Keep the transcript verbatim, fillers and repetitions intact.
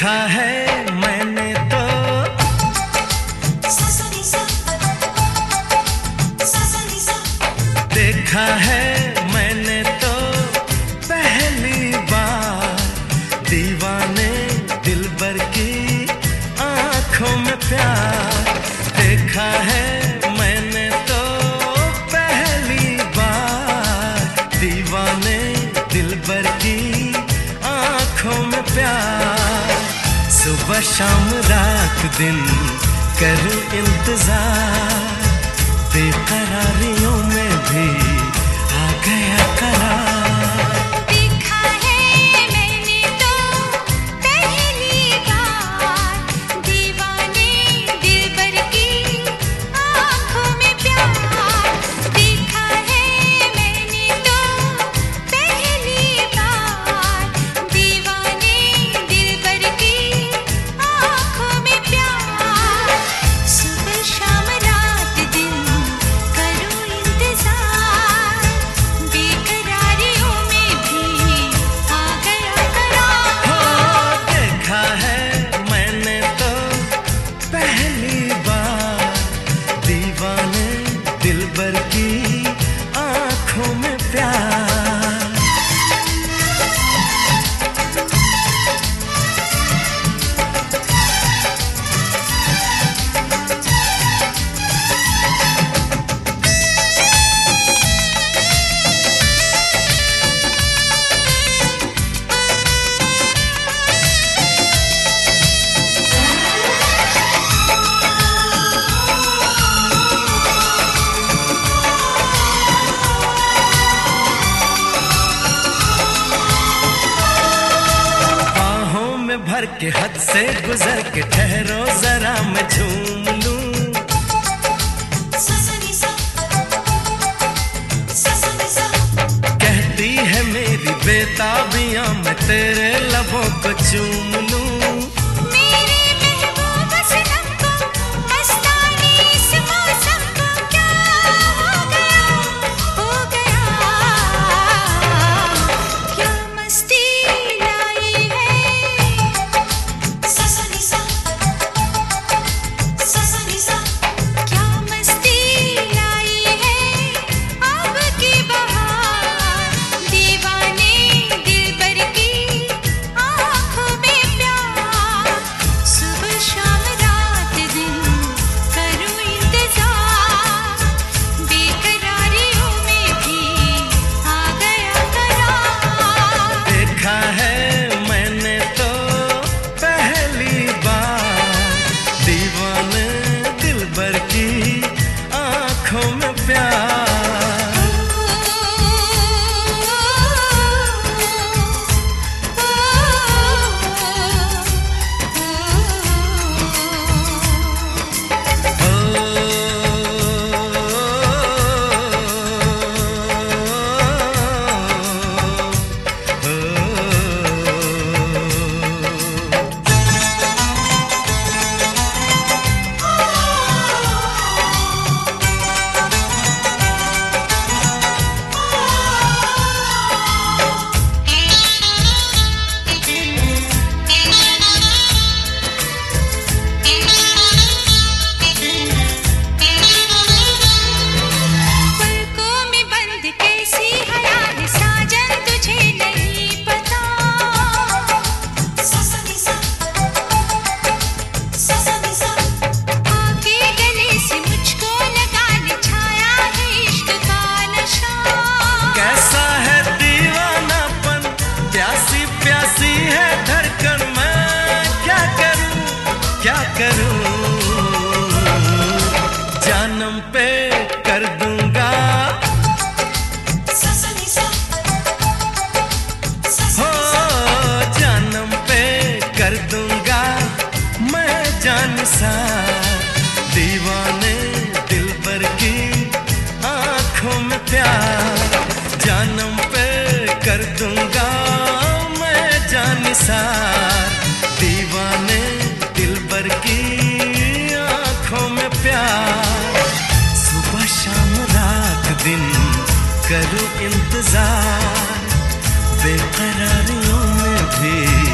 देखा है मैंने तो देखा है मैंने तो पहली बार दीवाने दिलबर की आंखों में प्यार। देखा है मैंने तो पहली बार दीवाने दिलबर की आंखों में प्यार। सुबह शाम रात दिन करूं इंतजार, बेकरारियों में भी आ गया करार। देखा है मैंने तो पहली बार दीवाने दिलबर की आंखों में प्यार। देखा है मैंने तो पहली बार दीवाने दिलबर की आंखों में प्यार। सुबह शाम रात दिन करूं इंतजार, बेकरारियों में भी आ गया करार। हो देखा है मैंने तो पहली बार दीवाने दिलबर की आंखों में प्यार। भर के हद से गुजर के ठहरो जरा मैं झूम लूं। कहती है मेरी बेताबियां मैं तेरे लबों को चूम लूं। क्या करूं जानम पे कर दूंगा हो जानम पे कर दूंगा मैं जान सा दीवाने दिलबर की आंखों में प्यार जानम पे कर दूंगा मैं जान सा दीवाने दिलबर की आंखों में प्यार सुबह शाम रात दिन करूं इंतजार बेकरारियों में भी